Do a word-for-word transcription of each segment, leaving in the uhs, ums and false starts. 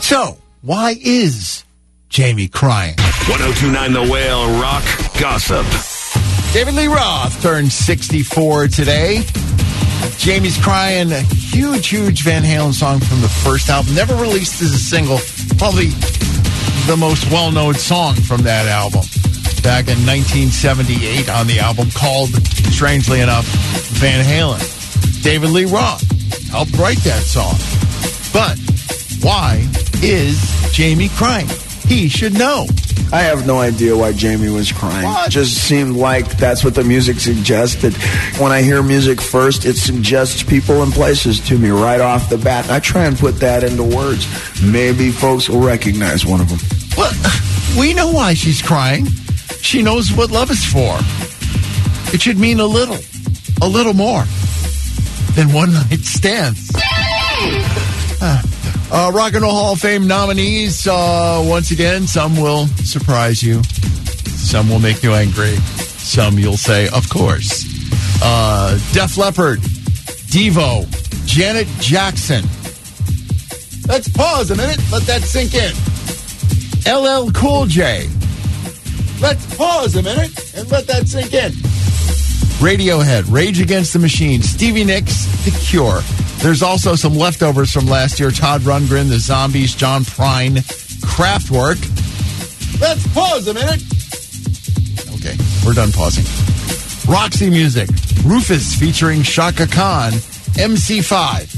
So, why is Jamie crying? ten twenty-nine The Whale Rock Gossip. David Lee Roth turned sixty-four today. Jamie's crying, a huge, huge Van Halen song from the first album. Never released as a single. Probably the most well-known song from that album. Back in nineteen seventy-eight on the album called, strangely enough, Van Halen. David Lee Roth helped write that song. But why is Jamie crying? He should know. I have no idea why Jamie was crying. What? It just seemed like that's what the music suggested. When I hear music first, it suggests people and places to me right off the bat. I try and put that into words. Maybe folks will recognize one of them. Well, we know why she's crying. She knows what love is for. It should mean a little, a little more than one night stands. Uh, uh, Rock and Roll Hall of Fame nominees, uh, once again, some will surprise you. Some will make you angry. Some you'll say, of course. Uh, Def Leppard, Devo, Janet Jackson. Let's pause a minute. Let that sink in. L L Cool J. Let's pause a minute and let that sink in. Radiohead, Rage Against the Machine, Stevie Nicks, The Cure. There's also some leftovers from last year. Todd Rundgren, The Zombies, John Prine, Kraftwerk. Let's pause a minute. Okay, we're done pausing. Roxy Music, Rufus featuring Shaka Khan, M C five.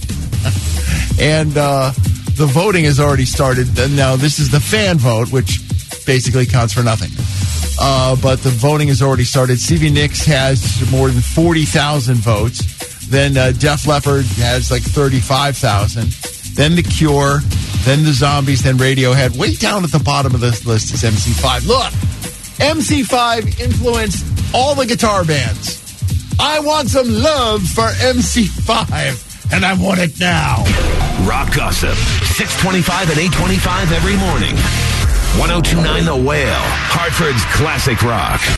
And uh, the voting has already started. Now, this is the fan vote, which basically counts for nothing. Uh, but the voting has already started. Stevie Nicks has more than forty thousand votes. Then uh, Def Leppard has like thirty-five thousand. Then The Cure. Then The Zombies. Then Radiohead. Way down at the bottom of this list is M C five. Look, M C five influenced all the guitar bands. I want some love for M C five, and I want it now. Rock Gossip, six twenty-five and eight twenty-five every morning. ten twenty-nine The Whale, Hartford's classic rock.